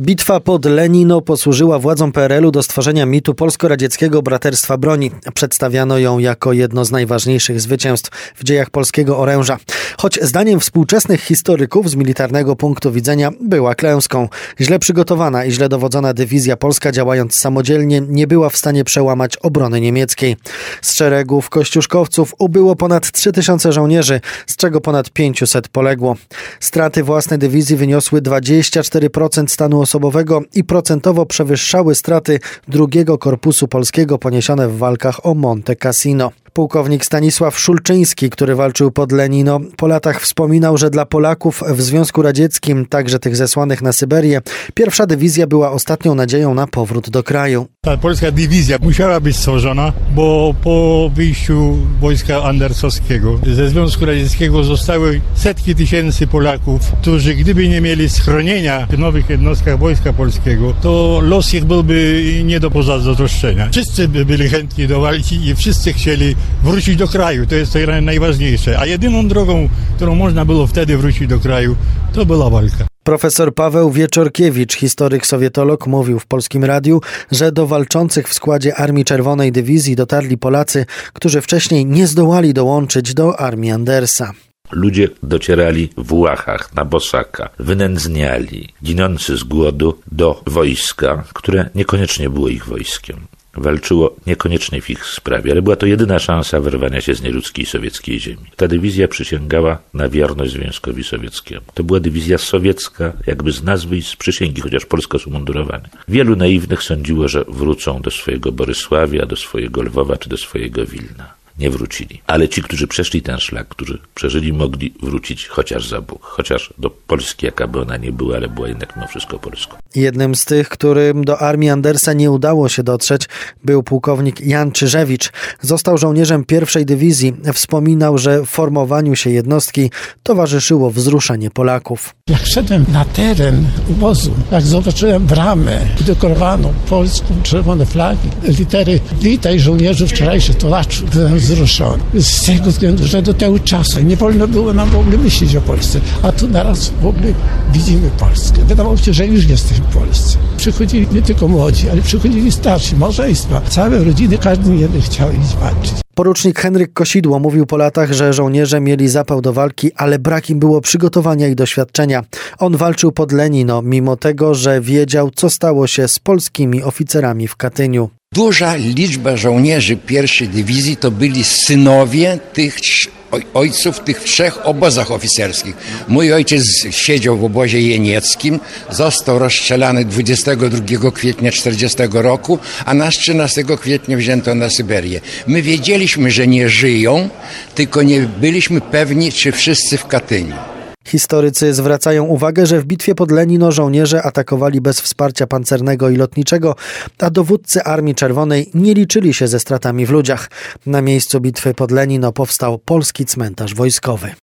Bitwa pod Lenino posłużyła władzom PRL-u do stworzenia mitu polsko-radzieckiego braterstwa broni. Przedstawiano ją jako jedno z najważniejszych zwycięstw w dziejach polskiego oręża. Choć zdaniem współczesnych historyków z militarnego punktu widzenia była klęską. Źle przygotowana i źle dowodzona dywizja polska, działając samodzielnie, nie była w stanie przełamać obrony niemieckiej. Z szeregów kościuszkowców ubyło ponad 3000 żołnierzy, z czego ponad 500 poległo. Straty własnej dywizji wyniosły 24% stanu osobowego i procentowo przewyższały straty drugiego korpusu polskiego poniesione w walkach o Monte Cassino. Pułkownik Stanisław Szulczyński, który walczył pod Lenino, po latach wspominał, że dla Polaków w Związku Radzieckim, także tych zesłanych na Syberię, pierwsza dywizja była ostatnią nadzieją na powrót do kraju. Ta polska dywizja musiała być stworzona, bo po wyjściu wojska andersowskiego ze Związku Radzieckiego zostały setki tysięcy Polaków, którzy gdyby nie mieli schronienia w nowych jednostkach Wojska Polskiego, to los ich byłby nie do zatroszczenia. Wszyscy byli chętni do walki i wszyscy chcieli wrócić do kraju. To jest najważniejsze. A jedyną drogą, którą można było wtedy wrócić do kraju, to była walka. Profesor Paweł Wieczorkiewicz, historyk sowietolog, mówił w Polskim Radiu, że do walczących w składzie Armii Czerwonej Dywizji dotarli Polacy, którzy wcześniej nie zdołali dołączyć do Armii Andersa. Ludzie docierali w łachach na bosaka, wynędzniali, ginący z głodu do wojska, które niekoniecznie było ich wojskiem. Walczyło niekoniecznie w ich sprawie, ale była to jedyna szansa wyrwania się z nieludzkiej sowieckiej ziemi. Ta dywizja przysięgała na wierność Związkowi Sowieckiemu. To była dywizja sowiecka, jakby z nazwy i z przysięgi, chociaż polsko umundurowane. Wielu naiwnych sądziło, że wrócą do swojego Borysławia, do swojego Lwowa czy do swojego Wilna. Nie wrócili. Ale ci, którzy przeszli ten szlak, którzy przeżyli, mogli wrócić chociaż za Bóg. Chociaż do Polski, jaka by ona nie była, ale była jednak mimo wszystko Polską. Jednym z tych, którym do Armii Andersa nie udało się dotrzeć, był pułkownik Jan Czyżewicz. Został żołnierzem pierwszej dywizji. Wspominał, że formowaniu się jednostki towarzyszyło wzruszenie Polaków. Jak szedłem na teren obozu, jak zobaczyłem bramę dekorowaną polską, czerwone flagi, litery "Witaj żołnierzu wczorajszy tułaczu", byłem wzruszony. Z tego względu, że do tego czasu nie wolno było nam w ogóle myśleć o Polsce, a tu naraz w ogóle widzimy Polskę. Wydawało się, że już jesteśmy w Polsce. Przychodzili nie tylko młodzi, ale przychodzili starsi, małżeństwa, całe rodziny, każdy jeden chciał iść walczyć. Porucznik Henryk Kosidło mówił po latach, że żołnierze mieli zapał do walki, ale brak im było przygotowania i doświadczenia. On walczył pod Lenino, mimo tego, że wiedział, co stało się z polskimi oficerami w Katyniu. Duża liczba żołnierzy pierwszej dywizji to byli synowie tych ojców w tych trzech obozach oficerskich. Mój ojciec siedział w obozie jenieckim, został rozstrzelany 22 kwietnia 1940 roku, a nas 13 kwietnia wzięto na Syberię. My wiedzieliśmy, że nie żyją, tylko nie byliśmy pewni, czy wszyscy w Katyniu. Historycy zwracają uwagę, że w bitwie pod Lenino żołnierze atakowali bez wsparcia pancernego i lotniczego, a dowódcy Armii Czerwonej nie liczyli się ze stratami w ludziach. Na miejscu bitwy pod Lenino powstał polski cmentarz wojskowy.